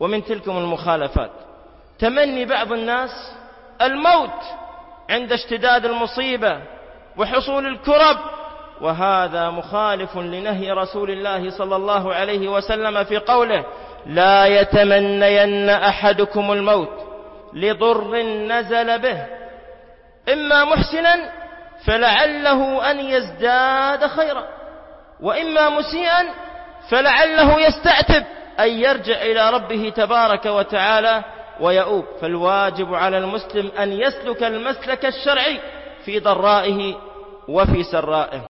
ومن تلكم المخالفات تمني بعض الناس الموت عند اشتداد المصيبة وحصول الكرب، وهذا مخالف لنهي رسول الله صلى الله عليه وسلم في قوله: لا يتمنين أحدكم الموت لضر نزل به، إما محسنا فلعله أن يزداد خيرا، وإما مسيئا فلعله يستعتب أن يرجع إلى ربه تبارك وتعالى ويؤوب. فالواجب على المسلم أن يسلك المسلك الشرعي في ضرائه وفي سرائه.